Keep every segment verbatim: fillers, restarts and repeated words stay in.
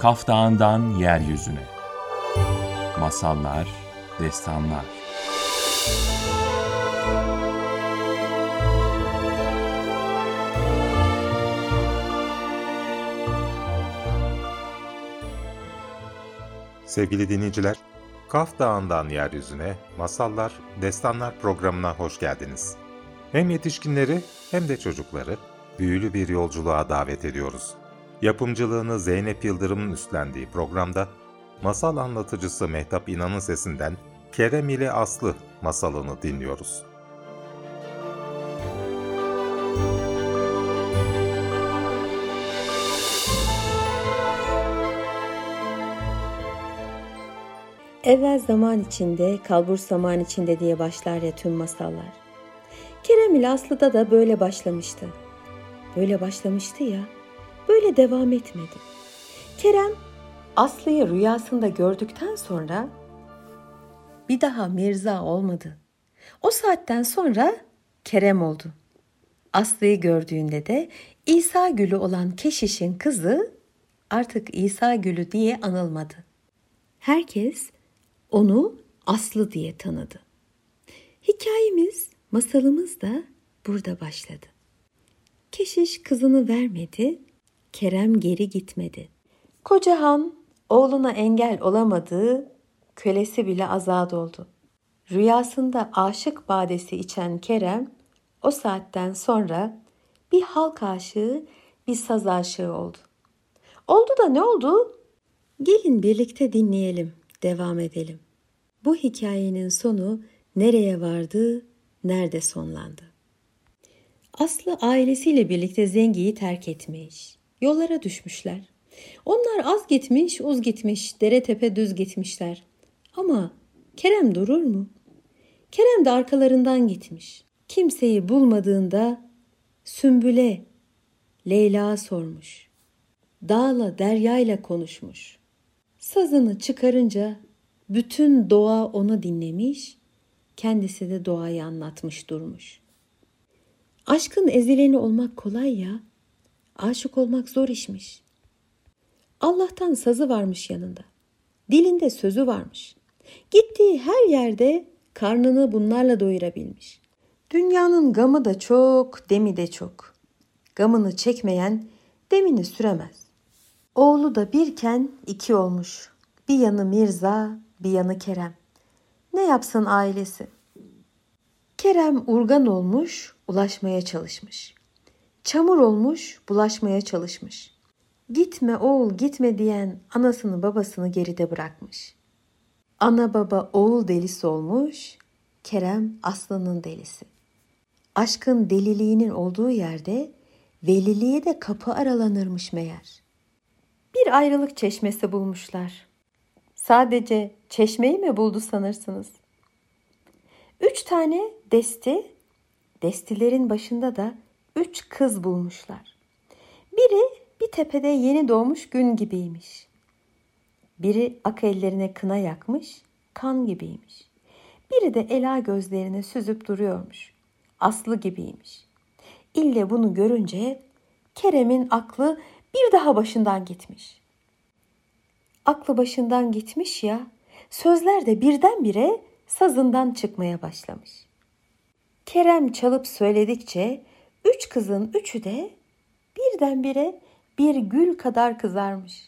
Kaf Dağı'ndan yeryüzüne. Masallar, destanlar. Sevgili dinleyiciler, Kaf Dağı'ndan yeryüzüne, masallar, destanlar programına hoş geldiniz. Hem yetişkinleri hem de çocukları büyülü bir yolculuğa davet ediyoruz. Yapımcılığını Zeynep Yıldırım'ın üstlendiği programda, masal anlatıcısı Mehtap İnan'ın sesinden Kerem ile Aslı masalını dinliyoruz. Evvel zaman içinde, kalbur zaman içinde diye başlar ya tüm masallar. Kerem ile Aslı'da da böyle başlamıştı. Böyle başlamıştı ya, böyle devam etmedi. Kerem, Aslı'yı rüyasında gördükten sonra bir daha Mirza olmadı. O saatten sonra Kerem oldu. Aslı'yı gördüğünde de İsa Gülü olan Keşiş'in kızı artık İsa Gülü diye anılmadı. Herkes onu Aslı diye tanıdı. Hikayemiz, masalımız da burada başladı. Keşiş kızını vermedi, Kerem geri gitmedi. Koca han oğluna engel olamadı, kölesi bile azat oldu. Rüyasında aşık badesi içen Kerem, o saatten sonra bir halk aşığı, bir saz aşığı oldu. Oldu da ne oldu? Gelin birlikte dinleyelim, devam edelim. Bu hikayenin sonu nereye vardı, nerede sonlandı? Aslı ailesiyle birlikte Zengi'yi terk etmiş. Yollara düşmüşler. Onlar az gitmiş, uz gitmiş, dere tepe düz gitmişler. Ama Kerem durur mu? Kerem de arkalarından gitmiş. Kimseyi bulmadığında Sümbül'e, Leyla sormuş. Dağla, deryayla konuşmuş. Sazını çıkarınca bütün doğa onu dinlemiş, kendisi de doğayı anlatmış durmuş. Aşkın ezileni olmak kolay ya, aşık olmak zor işmiş. Allah'tan sazı varmış yanında, dilinde sözü varmış. Gittiği her yerde karnını bunlarla doyurabilmiş. Dünyanın gamı da çok, demi de çok. Gamını çekmeyen demini süremez. Oğlu da birken iki olmuş. Bir yanı Mirza, bir yanı Kerem. Ne yapsın ailesi? Kerem urgan olmuş, ulaşmaya çalışmış. Çamur olmuş, bulaşmaya çalışmış. Gitme oğul gitme diyen anasını babasını geride bırakmış. Ana baba oğul delisi olmuş, Kerem Aslı'nın delisi. Aşkın deliliğinin olduğu yerde veliliğe de kapı aralanırmış meğer. Bir ayrılık çeşmesi bulmuşlar. Sadece çeşmeyi mi buldu sanırsınız? Üç tane desti, destilerin başında da üç kız bulmuşlar. Biri bir tepede yeni doğmuş gün gibiymiş. Biri ak ellerine kına yakmış, kan gibiymiş. Biri de ela gözlerine süzüp duruyormuş. Aslı gibiymiş. İlle bunu görünce Kerem'in aklı bir daha başından gitmiş. Aklı başından gitmiş ya, sözler de birdenbire sazından çıkmaya başlamış. Kerem çalıp söyledikçe üç kızın üçü de birdenbire bir gül kadar kızarmış.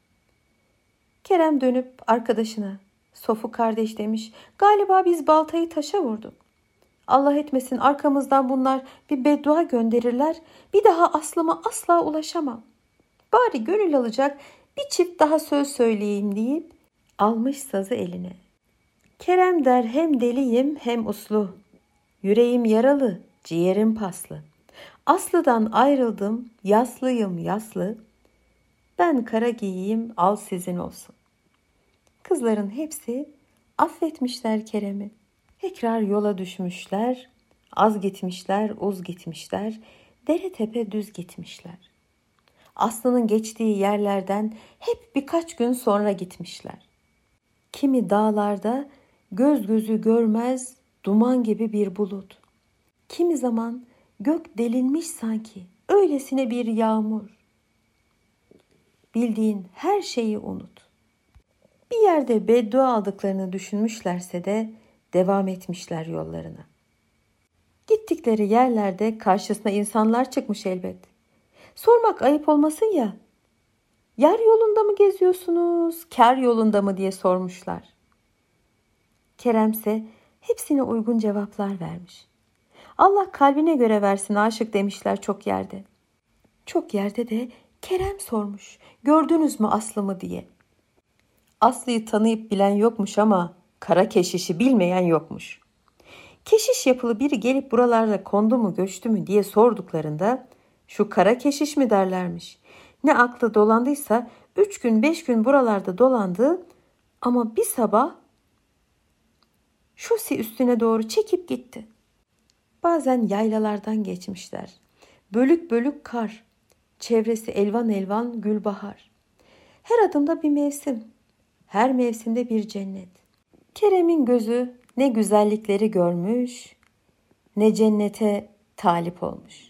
Kerem dönüp arkadaşına, Sofu kardeş demiş, galiba biz baltayı taşa vurduk. Allah etmesin arkamızdan bunlar bir beddua gönderirler, bir daha Aslı'ma asla ulaşamam. Bari gönül alacak bir çift daha söz söyleyeyim deyip almış sazı eline. Kerem der hem deliyim hem uslu, yüreğim yaralı, ciğerim paslı. Aslı'dan ayrıldım, yaslıyım yaslı, ben kara giyeyim al sizin olsun. Kızların hepsi affetmişler Kerem'i. Tekrar yola düşmüşler, az gitmişler, uz gitmişler, dere tepe düz gitmişler. Aslı'nın geçtiği yerlerden hep birkaç gün sonra gitmişler. Kimi dağlarda göz gözü görmez duman gibi bir bulut. Kimi zaman gök delinmiş sanki, öylesine bir yağmur. bildiğin her şeyi unut. Bir yerde beddua aldıklarını düşünmüşlerse de devam etmişler yollarına. Gittikleri yerlerde karşısına insanlar çıkmış elbet. Sormak ayıp olmasın ya, "Yer yolunda mı geziyorsunuz, kâr yolunda mı?" diye sormuşlar. Keremse hepsine uygun cevaplar vermiş. Allah kalbine göre versin aşık demişler çok yerde. Çok yerde de Kerem sormuş, "Gördünüz mü Aslı'mı?" diye. Aslı'yı tanıyıp bilen yokmuş ama kara keşişi bilmeyen yokmuş. Keşiş yapılı biri gelip buralarda kondu mu göçtü mü diye sorduklarında şu kara keşiş mi derlermiş. Ne aklı dolandıysa üç gün beş gün buralarda dolandı ama bir sabah şosi üstüne doğru çekip gitti. Bazen yaylalardan geçmişler. Bölük bölük kar, çevresi elvan elvan gülbahar. Her adımda bir mevsim, her mevsimde bir cennet. Kerem'in gözü ne güzellikleri görmüş, ne cennete talip olmuş.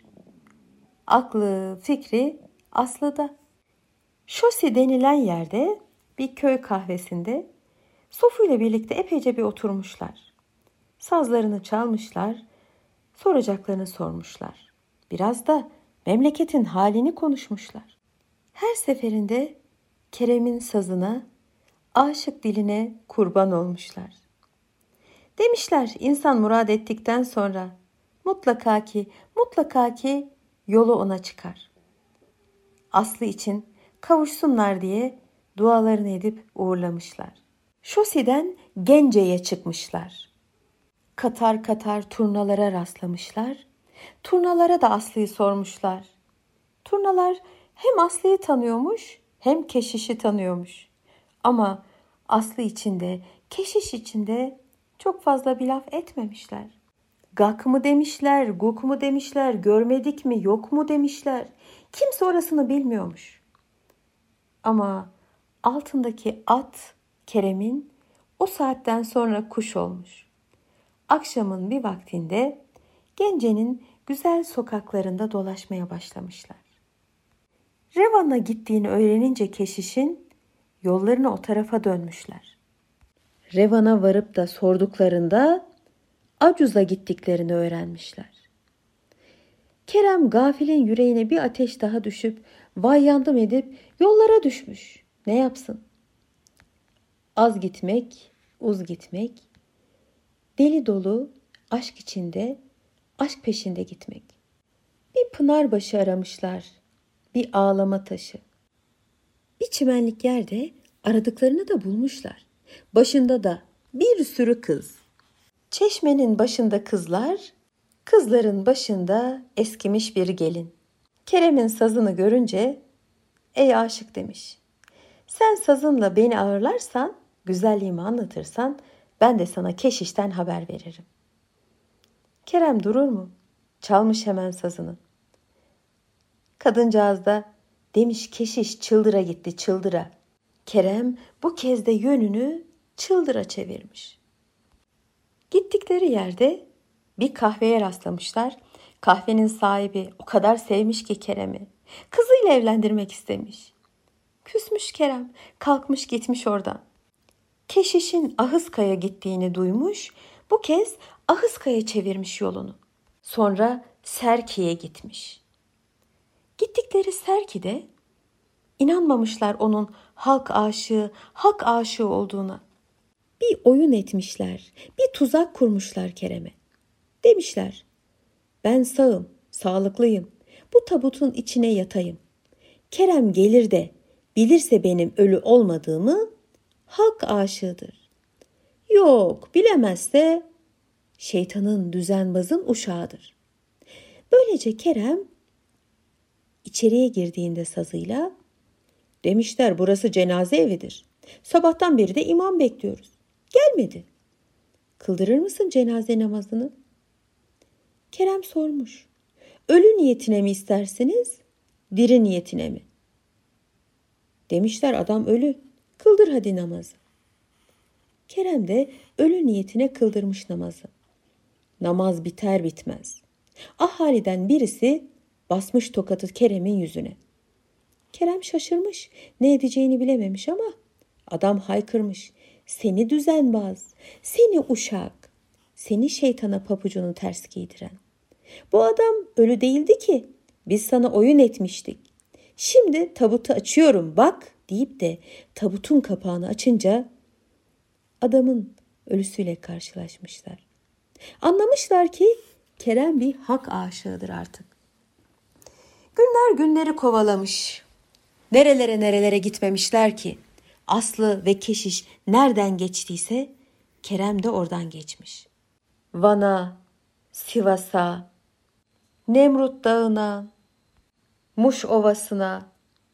Aklı, fikri Aslı'da. Şosi denilen yerde bir köy kahvesinde Sofu ile birlikte epeyce bir oturmuşlar. Sazlarını çalmışlar, soracaklarını sormuşlar. Biraz da memleketin halini konuşmuşlar. Her seferinde Kerem'in sazına, aşık diline kurban olmuşlar. Demişler insan murad ettikten sonra mutlaka ki, mutlaka ki yolu ona çıkar. Aslı için kavuşsunlar diye dualarını edip uğurlamışlar. Şosiden Gence'ye çıkmışlar. Katar katar turnalara rastlamışlar. Turnalara da Aslı'yı sormuşlar. Turnalar hem Aslı'yı tanıyormuş hem keşişi tanıyormuş. Ama Aslı içinde, keşiş içinde çok fazla bir laf etmemişler. Gak mı demişler, guk mu demişler, görmedik mi, yok mu demişler. Kimse orasını bilmiyormuş. Ama altındaki at Kerem'in o saatten sonra kuş olmuş. Akşamın bir vaktinde Gence'nin güzel sokaklarında dolaşmaya başlamışlar. Revan'a gittiğini öğrenince keşişin yollarını o tarafa dönmüşler. Revan'a varıp da sorduklarında Acuz'a gittiklerini öğrenmişler. Kerem gafilin yüreğine bir ateş daha düşüp vay yandım edip yollara düşmüş. Ne yapsın? Az gitmek, uz gitmek, deli dolu aşk içinde, aşk peşinde gitmek. Bir pınar başı aramışlar, bir ağlama taşı. Bir çimenlik yerde aradıklarını da bulmuşlar. Başında da bir sürü kız. Çeşmenin başında kızlar, kızların başında eskimiş bir gelin. Kerem'in sazını görünce, "Ey aşık," demiş, "sen sazınla beni ağırlarsan, güzelliğimi anlatırsan, ben de sana keşişten haber veririm." Kerem durur mu? Çalmış hemen sazını. Kadıncağız da demiş keşiş çıldıra gitti çıldıra. Kerem bu kez de yönünü çıldıra çevirmiş. Gittikleri yerde bir kahveye rastlamışlar. Kahvenin sahibi o kadar sevmiş ki Kerem'i. Kızıyla evlendirmek istemiş. Küsmüş Kerem, kalkmış gitmiş oradan. Keşişin Ahıska'ya gittiğini duymuş. Bu kez Ahıska'ya çevirmiş yolunu. Sonra Serki'ye gitmiş. Gittikleri Serki'de inanmamışlar onun halk aşığı, hak aşığı olduğuna. Bir oyun etmişler, bir tuzak kurmuşlar Kerem'e. Demişler, ben sağım, sağlıklıyım, bu tabutun içine yatayım. Kerem gelir de bilirse benim ölü olmadığımı hak aşığıdır. Yok, bilemezse şeytanın düzenbazın uşağıdır. Böylece Kerem içeriye girdiğinde sazıyla, demişler burası cenaze evidir. Sabahtan beri de imam bekliyoruz. Gelmedi. Kıldırır mısın cenaze namazını? Kerem sormuş. Ölü niyetine mi istersiniz, diri niyetine mi? Demişler adam ölü. Kıldır hadi namazı. Kerem de ölü niyetine kıldırmış namazı. Namaz biter bitmez. Ahaliden birisi basmış tokatı Kerem'in yüzüne. Kerem şaşırmış, ne edeceğini bilememiş ama adam haykırmış. Seni düzenbaz, seni uşak, seni şeytana pabucunu ters giydiren. Bu adam ölü değildi ki, biz sana oyun etmiştik. Şimdi tabutu açıyorum bak deyip de tabutun kapağını açınca adamın ölüsüyle karşılaşmışlar. Anlamışlar ki Kerem bir hak aşığıdır artık. Günler günleri kovalamış. Nerelere nerelere gitmemişler ki. Aslı ve Keşiş nereden geçtiyse Kerem de oradan geçmiş. Van'a, Sivas'a, Nemrut Dağı'na, Muş Ovası'na,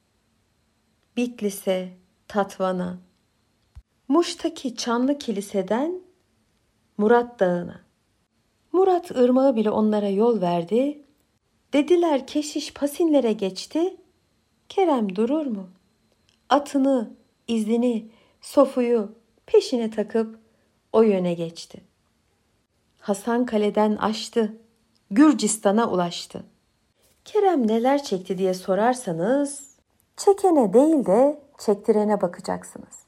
Bitlis'e, Tatvan'a, Muş'taki Çanlı Kilise'den Murat Dağı'na. Murat ırmağı bile onlara yol verdi. Dediler Keşiş Pasinlere geçti. Kerem durur mu? Atını, izini, sofuyu peşine takıp o yöne geçti. Hasankale'den aştı, Gürcistan'a ulaştı. Kerem neler çekti diye sorarsanız, çekene değil de çektirene bakacaksınız.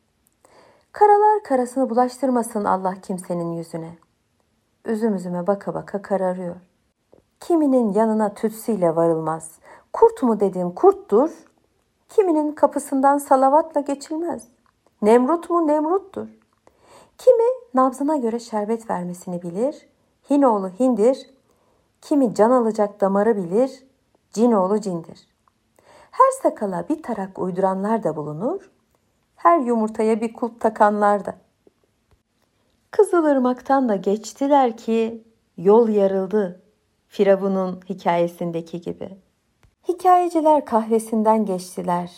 Karalar karasını bulaştırmasın Allah kimsenin yüzüne. Üzüm üzüme baka baka kararıyor. Kiminin yanına tütsüyle varılmaz. Kurt mu dediğin kurttur, kiminin kapısından salavatla geçilmez. Nemrut mu Nemrut'tur. Kimi nabzına göre şerbet vermesini bilir, Hinoğlu Hindir, kimi can alacak damarı bilir, Cinoğlu cindir. Her sakala bir tarak uyduranlar da bulunur, her yumurtaya bir kulp takanlar da. Kızılırmak'tan da geçtiler ki yol yarıldı, Firavun'un hikayesindeki gibi. Hikayeciler kahvesinden geçtiler.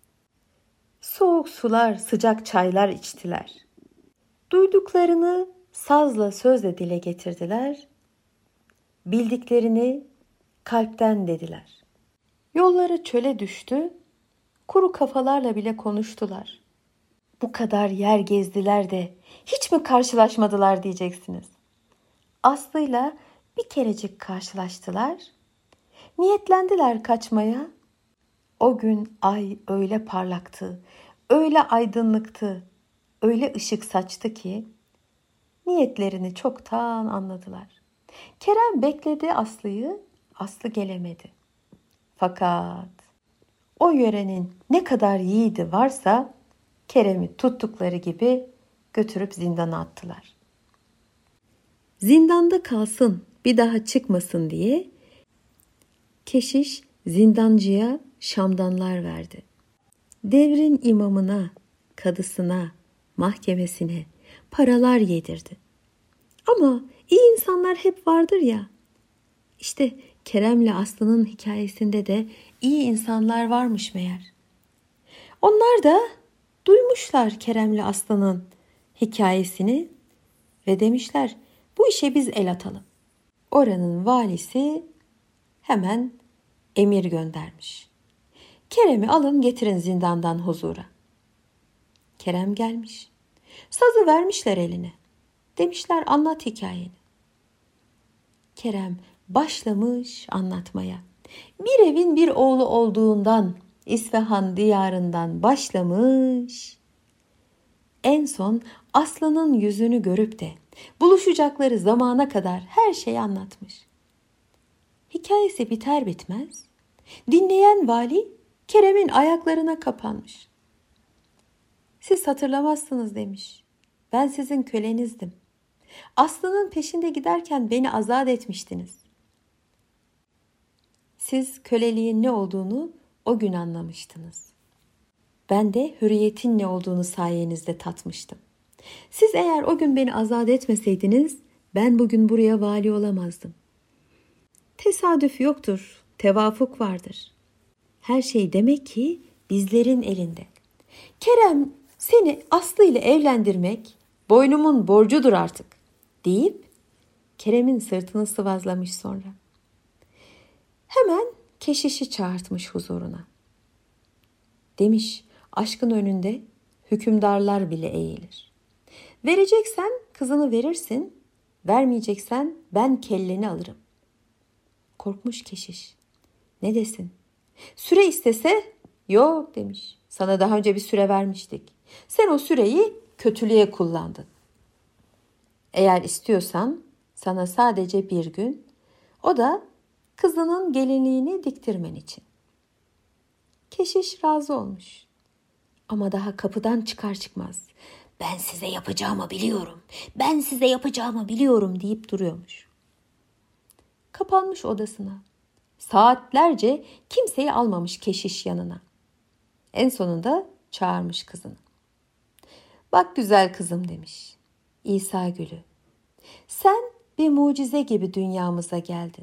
Soğuk sular, sıcak çaylar içtiler. Duyduklarını sazla sözle dile getirdiler. Bildiklerini kalpten dediler. Yolları çöle düştü, kuru kafalarla bile konuştular. Bu kadar yer gezdiler de hiç mi karşılaşmadılar diyeceksiniz. Aslı'yla bir kerecik karşılaştılar. Niyetlendiler kaçmaya. O gün ay öyle parlaktı, öyle aydınlıktı, öyle ışık saçtı ki niyetlerini çoktan anladılar. Kerem bekledi Aslı'yı, Aslı gelemedi. Fakat o yörenin ne kadar yiğidi varsa Kerem'i tuttukları gibi götürüp zindana attılar. Zindanda kalsın, bir daha çıkmasın diye Keşiş zindancıya şamdanlar verdi. Devrin imamına, kadısına, mahkemesine paralar yedirdi. Ama iyi insanlar hep vardır ya. İşte Kerem'le Aslı'nın hikayesinde de iyi insanlar varmış meğer. Onlar da duymuşlar Kerem'le Aslı'nın hikayesini ve demişler bu işe biz el atalım. Oranın valisi hemen emir göndermiş. Kerem'i alın getirin zindandan huzura. Kerem gelmiş. Sazı vermişler eline. Demişler anlat hikayeni. Kerem başlamış anlatmaya. Bir evin bir oğlu olduğundan, İsfahan diyarından başlamış. En son Aslı'nın yüzünü görüp de buluşacakları zamana kadar her şeyi anlatmış. Hikayesi biter bitmez dinleyen vali Kerem'in ayaklarına kapanmış. Siz hatırlamazsınız demiş. Ben sizin kölenizdim. Aslı'nın peşinde giderken beni azat etmiştiniz. Siz köleliğin ne olduğunu o gün anlamıştınız. Ben de hürriyetin ne olduğunu sayenizde tatmıştım. Siz eğer o gün beni azat etmeseydiniz ben bugün buraya vali olamazdım. Tesadüf yoktur, tevafuk vardır. Her şey demek ki bizlerin elinde. Kerem seni Aslı ile evlendirmek boynumun borcudur artık deyip Kerem'in sırtını sıvazlamış sonra. Hemen keşişi çağırtmış huzuruna. Demiş aşkın önünde hükümdarlar bile eğilir. Vereceksen kızını verirsin, vermeyeceksen ben kelleni alırım. Korkmuş keşiş. Ne desin? Süre istese Yok demiş. Sana daha önce bir süre vermiştik. Sen o süreyi kötülüğe kullandın. Eğer istiyorsan sana sadece bir gün, o da kızının gelinliğini diktirmen için. Keşiş razı olmuş. Ama daha kapıdan çıkar çıkmaz ben size yapacağımı biliyorum, ben size yapacağımı biliyorum deyip duruyormuş. Kapanmış odasına. Saatlerce kimseyi almamış keşiş yanına. En sonunda çağırmış kızını. Bak güzel kızım demiş. İsa Gülü, sen bir mucize gibi dünyamıza geldin.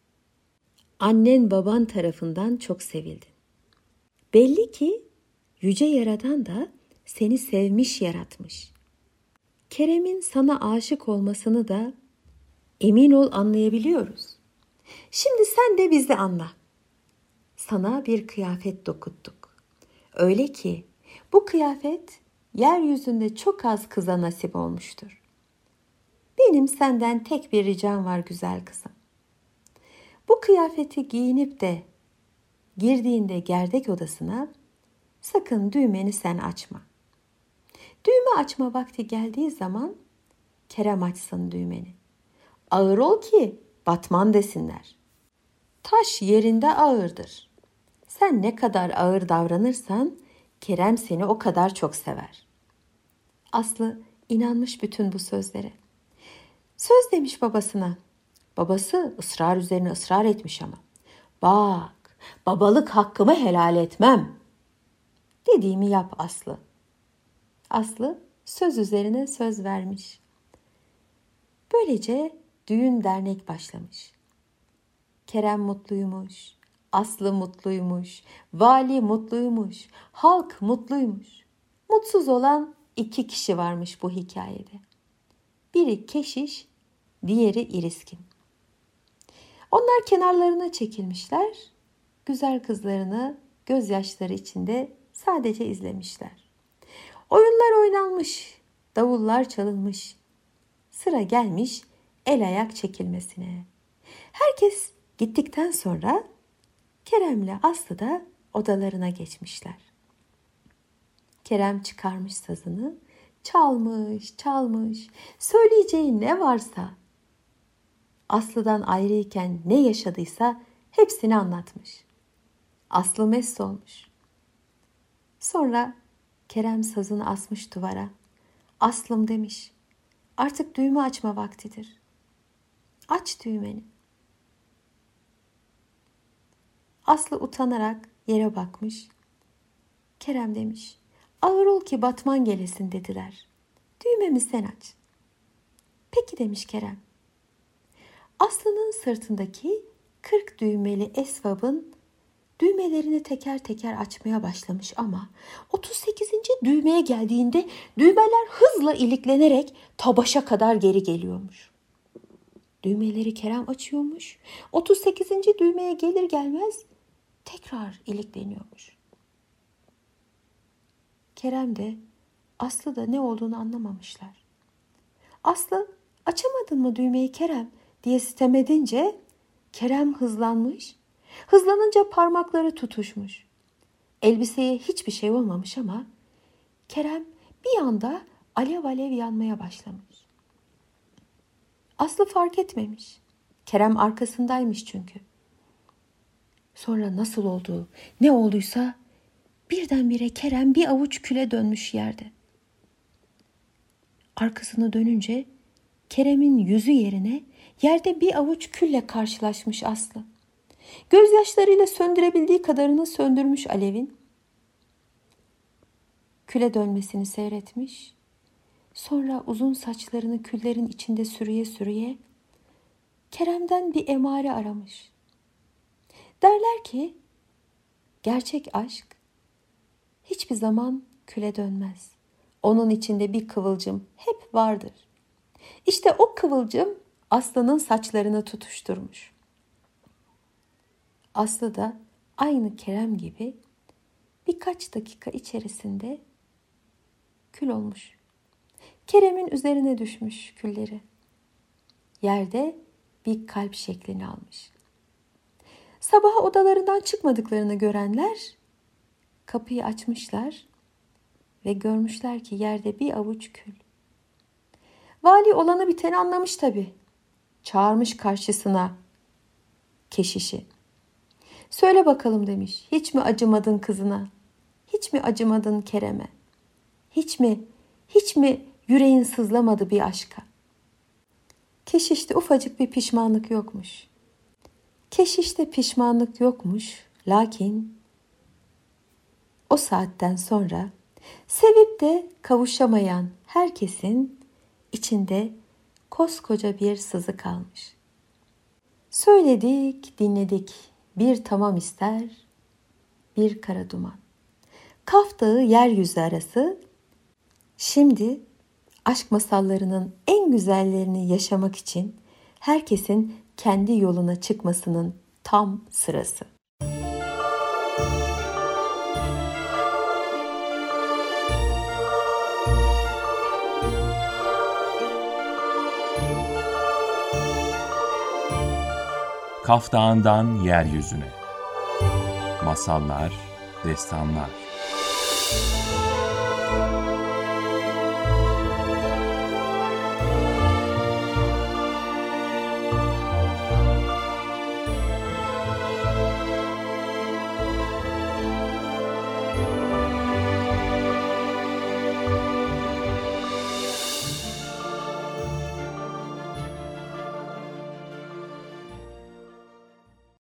Annen baban tarafından çok sevildin. Belli ki Yüce Yaradan da seni sevmiş yaratmış. Kerem'in sana aşık olmasını da emin ol anlayabiliyoruz. Şimdi sen de bizi anla. Sana bir kıyafet dokuttuk. Öyle ki bu kıyafet yeryüzünde çok az kıza nasip olmuştur. Benim senden tek bir ricam var güzel kızım. Bu kıyafeti giyinip de girdiğinde gerdek odasına sakın düğmeni sen açma. Düğme açma vakti geldiği zaman Kerem açsın düğmeni. Ağır ol ki batman desinler. Taş yerinde ağırdır. Sen ne kadar ağır davranırsan Kerem seni o kadar çok sever. Aslı inanmış bütün bu sözlere. Söz demiş babasına. Babası ısrar üzerine ısrar etmiş ama. Bak, babalık hakkımı helal etmem. Dediğimi yap Aslı. Aslı söz üzerine söz vermiş. Böylece düğün dernek başlamış. Kerem mutluymuş, Aslı mutluymuş, vali mutluymuş, halk mutluymuş. Mutsuz olan iki kişi varmış bu hikayede. Biri keşiş, diğeri iriskin. Onlar kenarlarına çekilmişler, güzel kızlarını gözyaşları içinde sadece izlemişler. Oyunlar oynanmış, davullar çalınmış. Sıra gelmiş el ayak çekilmesine. Herkes gittikten sonra Kerem'le Aslı da odalarına geçmişler. Kerem çıkarmış sazını, çalmış, çalmış, söyleyeceği ne varsa, Aslı'dan ayrıyken ne yaşadıysa hepsini anlatmış. Aslı mest olmuş. Sonra Kerem sazını asmış duvara. Aslım demiş, artık düğme açma vaktidir. Aç düğmeni. Aslı utanarak yere bakmış. Kerem demiş, ağır ol ki batman gelesin dediler. Düğmemi sen aç. Peki demiş Kerem. Aslı'nın sırtındaki kırk düğmeli esvabın düğmelerini teker teker açmaya başlamış ama otuz sekizinci düğmeye geldiğinde düğmeler hızla iliklenerek tabaşa kadar geri geliyormuş. Düğmeleri Kerem açıyormuş. otuz sekizinci düğmeye gelir gelmez tekrar ilikleniyormuş. Kerem de Aslı da ne olduğunu anlamamışlar. Aslı açamadın mı düğmeyi Kerem diye sitem edince Kerem hızlanmış. Hızlanınca parmakları tutuşmuş. Elbiseye hiçbir şey olmamış ama Kerem bir anda alev alev yanmaya başlamış. Aslı fark etmemiş. Kerem arkasındaymış çünkü. Sonra nasıl oldu, ne olduysa birdenbire Kerem bir avuç küle dönmüş yerde. Arkasını dönünce Kerem'in yüzü yerine yerde bir avuç külle karşılaşmış Aslı. Gözyaşlarıyla söndürebildiği kadarını söndürmüş alevin. Küle dönmesini seyretmiş. Sonra uzun saçlarını küllerin içinde sürüye sürüye Kerem'den bir emare aramış. Derler ki gerçek aşk hiçbir zaman küle dönmez. Onun içinde bir kıvılcım hep vardır. İşte o kıvılcım Aslı'nın saçlarını tutuşturmuş. Aslı da aynı Kerem gibi birkaç dakika içerisinde kül olmuş. Kerem'in üzerine düşmüş külleri. Yerde bir kalp şeklini almış. Sabah odalarından çıkmadıklarını görenler kapıyı açmışlar ve görmüşler ki yerde bir avuç kül. Vali olanı biteni anlamış tabii. Çağırmış karşısına keşişi. Söyle bakalım demiş, hiç mi acımadın kızına? Hiç mi acımadın Kerem'e? Hiç mi, hiç mi yüreğin sızlamadı bir aşka? Keşişte ufacık bir pişmanlık yokmuş. Keşişte pişmanlık yokmuş, lakin o saatten sonra sevip de kavuşamayan herkesin içinde koskoca bir sızı kalmış. Söyledik, dinledik, bir tamam ister, bir kara duman. Kaf Dağı yeryüzü arası, şimdi aşk masallarının en güzellerini yaşamak için herkesin kendi yoluna çıkmasının tam sırası. Kaf Dağı'ndan yeryüzüne. Masallar, destanlar.